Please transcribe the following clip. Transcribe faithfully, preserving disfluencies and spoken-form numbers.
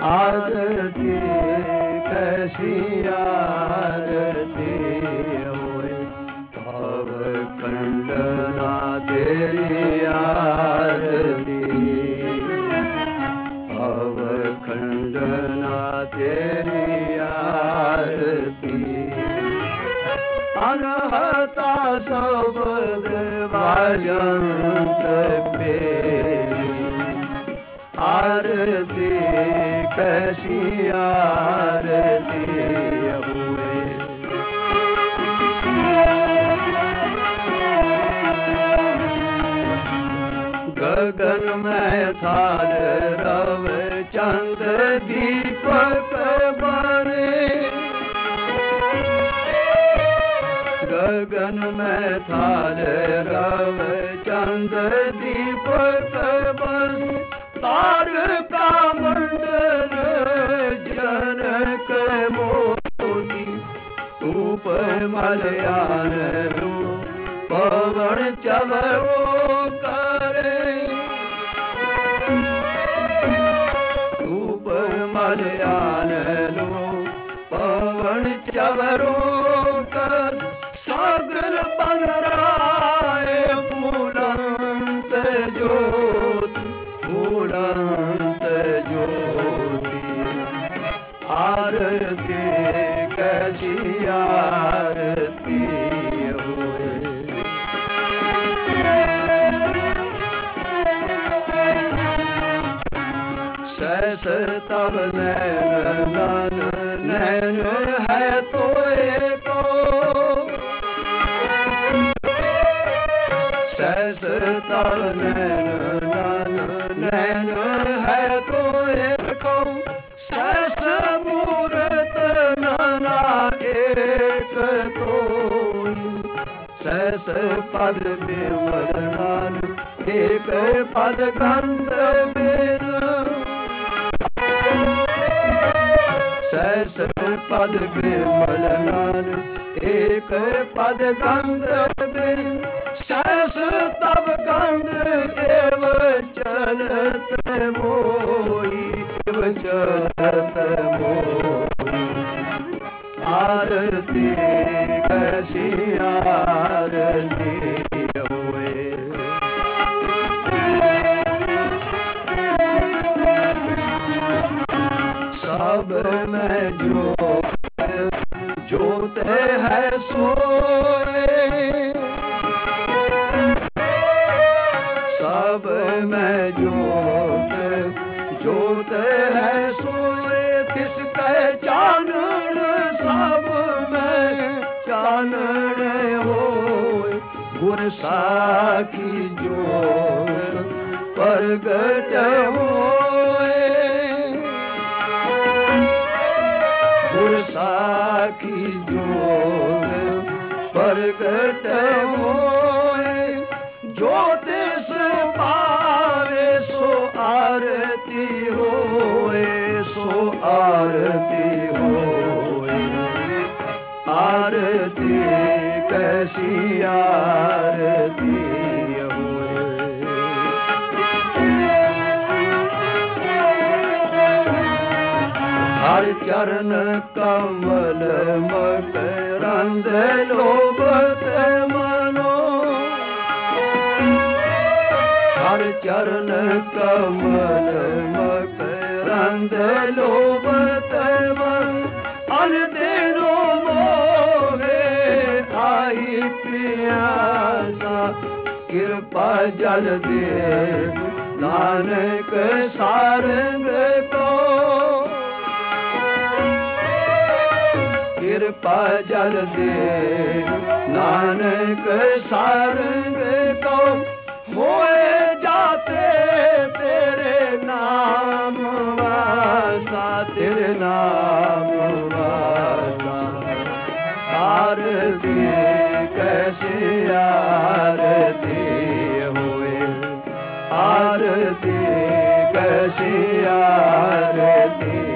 आरती कैसी आरती होए, भव खंडना तेरी आरती, भव खंडना तेरी आरती। अनहता शब्द भजंत पेरी, आरती कैसी आरती हुए। गगन में थाल रव चंद्र दीपक बने, गगन में थाल रव चंद्र दीपक बने, तारका मंडल जनक मोती, धूप मलयान लो पवन चवरो करे, धूप मलयान लो पवन चवरो कर, सागर बनराय फूलंत ज्योति, फूलंत ज्योति। आरती कैसी आरती हुए। सहस तब नैन नैन है तो एको, सहस तब नैन नैन है तो एको, सहस मूरत नाना एक कोई, सहस पद विमल नान एक पद गंध बिन, सहस पद विमल नान एक पद गंध बिन, सहस तब गंध एव चलत मोई, एव चलत मोई। आरती कैसी आरती हुए। सब में ज्योत ज्योत है सोए, सब में ज्योत ज्योत है सोए, किसके चानन सब में चानन होए, गुर साखी ज्योत प्रगट होए, गुर साखी ज्योत प्रगट होए, ज्योतिष पावे सो आरती होए, सो आरती होए। आरती कैसी आरती होए। हर चरण कमल मकरंद लोभत मनो, हर चरण कमल मकरंद लोभत मनो, अन दिनो मोहे आई प्यासा, कृपा जल दे नानक सारंग को, कृपा जल दे नानक सारंग को, होए जाते तेरे नाम वासा, तेरे नाम वासा। आरती कैसी आरती हुए, आरती कैसी आरती